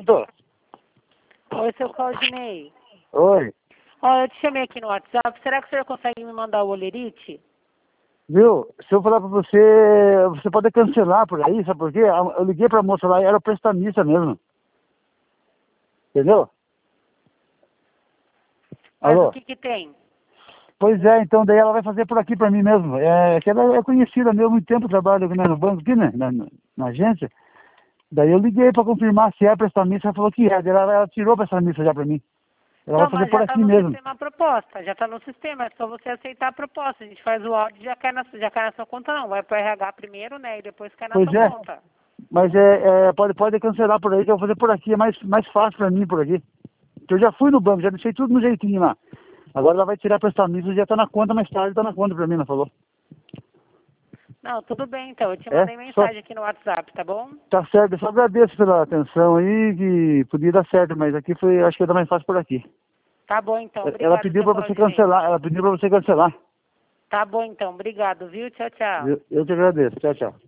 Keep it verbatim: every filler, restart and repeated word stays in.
Pronto? Oi, seu Claudinei. Oi. Ó, eu te chamei aqui no WhatsApp. Será que o senhor consegue me mandar o olerite? Viu? Se eu falar pra você, você pode cancelar por aí, sabe por quê? Eu liguei pra moça lá e era prestamista mesmo. Entendeu? Mas Alô? o que que tem? Pois é, então daí ela vai fazer por aqui pra mim mesmo. É que ela é conhecida há muito tempo, trabalha aqui, né, no banco aqui, né? Na, na agência. Daí eu liguei pra confirmar se é prestamista, ela falou que é. Daí ela, ela tirou a prestamista já pra mim. Ela vai Não, fazer mas por já tá aqui no mesmo. sistema a proposta. Já tá no sistema. É só você aceitar a proposta. A gente faz o áudio e já cai na, já cai na sua conta, não. Vai pro R H primeiro, né? E depois cai na Pois sua é. conta. Mas é, é, pode, pode cancelar por aí, que eu vou fazer por aqui. É mais, mais fácil pra mim por aqui. Porque eu já fui no banco, já deixei tudo no jeitinho lá. Agora ela vai tirar a prestamista e já tá na conta, mais tarde tá na conta pra mim, ela falou. Não, tudo bem, então. Eu te É? mandei Só, mensagem aqui no WhatsApp, tá bom? tá certo, eu só agradeço pela atenção aí, que podia dar certo, mas aqui foi, acho que ia dar mais fácil por aqui. Tá bom, então. Ela Obrigado, pediu seu pra você Claudinei. cancelar, ela pediu pra você cancelar. Tá bom, então. Obrigado, viu? Tchau, tchau. Eu, eu te agradeço. Tchau, tchau.